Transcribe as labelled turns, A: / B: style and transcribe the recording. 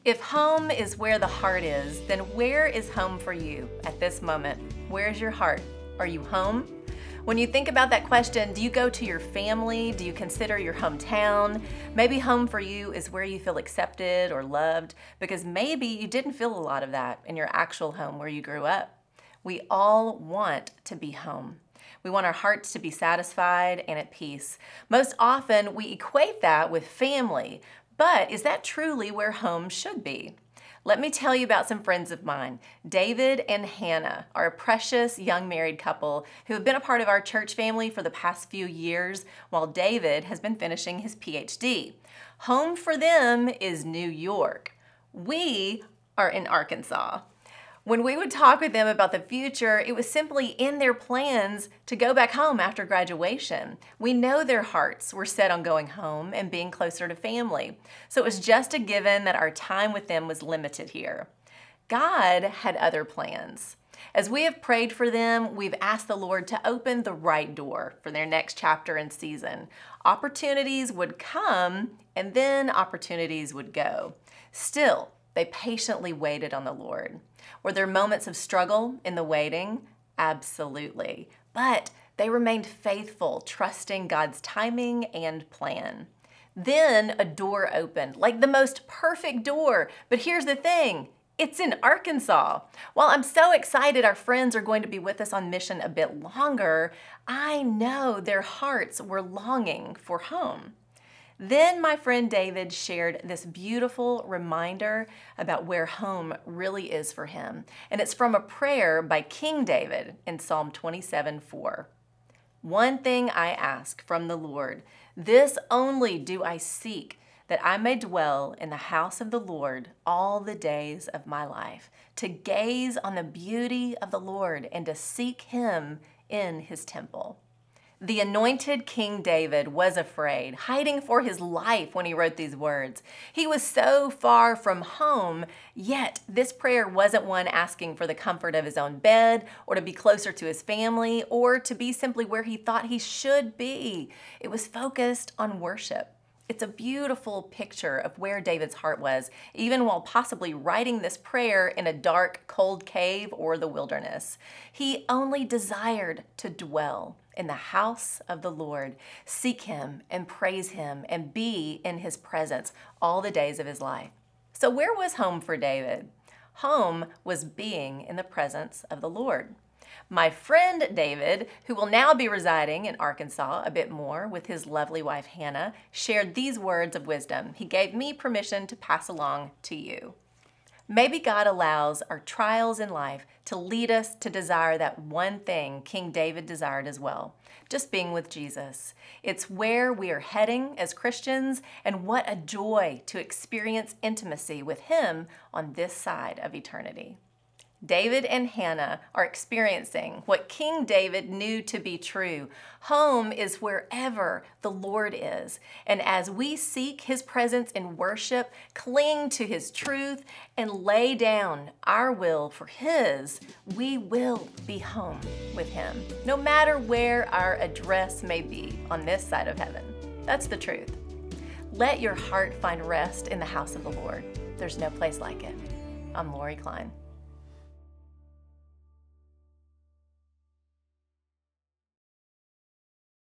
A: If home is where the heart is, then where is home for you at this moment? Where is your heart? Are you home? When you think about that question, do you go to your family? Do you consider your hometown? Maybe home for you is where you feel accepted or loved, because maybe you didn't feel a lot of that in your actual home where you grew up. We all want to be home. We want our hearts to be satisfied and at peace. Most often, we equate that with family, but is that truly where home should be? Let me tell you about some friends of mine. David and Hannah are a precious young married couple who have been a part of our church family for the past few years, while David has been finishing his PhD. Home for them is New York. We are in Arkansas. When we would talk with them about the future, it was simply in their plans to go back home after graduation. We know their hearts were set on going home and being closer to family. So it was just a given that our time with them was limited here. God had other plans. As we have prayed for them, we've asked the Lord to open the right door for their next chapter and season. Opportunities would come, and then opportunities would go. Still, they patiently waited on the Lord. Were there moments of struggle in the waiting? Absolutely. But they remained faithful, trusting God's timing and plan. Then a door opened, like the most perfect door. But here's the thing, it's in Arkansas. While I'm so excited our friends are going to be with us on mission a bit longer, I know their hearts were longing for home. Then my friend David shared this beautiful reminder about where home really is for him. And it's from a prayer by King David in Psalm 27:4. One thing I ask from the Lord, this only do I seek, that I may dwell in the house of the Lord all the days of my life, to gaze on the beauty of the Lord and to seek him in his temple. The anointed King David was afraid, hiding for his life when he wrote these words. He was so far from home, yet this prayer wasn't one asking for the comfort of his own bed or to be closer to his family or to be simply where he thought he should be. It was focused on worship. It's a beautiful picture of where David's heart was, even while possibly writing this prayer in a dark, cold cave or the wilderness. He only desired to dwell in the house of the Lord, seek him and praise him and be in his presence all the days of his life. So where was home for David? Home was being in the presence of the Lord. My friend David, who will now be residing in Arkansas a bit more with his lovely wife Hannah, shared these words of wisdom he gave me permission to pass along to you. Maybe God allows our trials in life to lead us to desire that one thing King David desired as well, just being with Jesus. It's where we are heading as Christians, and what a joy to experience intimacy with him on this side of eternity. David and Hannah are experiencing what King David knew to be true. Home is wherever the Lord is. And as we seek his presence in worship, cling to his truth, and lay down our will for his, we will be home with him, no matter where our address may be on this side of heaven. That's the truth. Let your heart find rest in the house of the Lord. There's no place like it. I'm Lori Klein.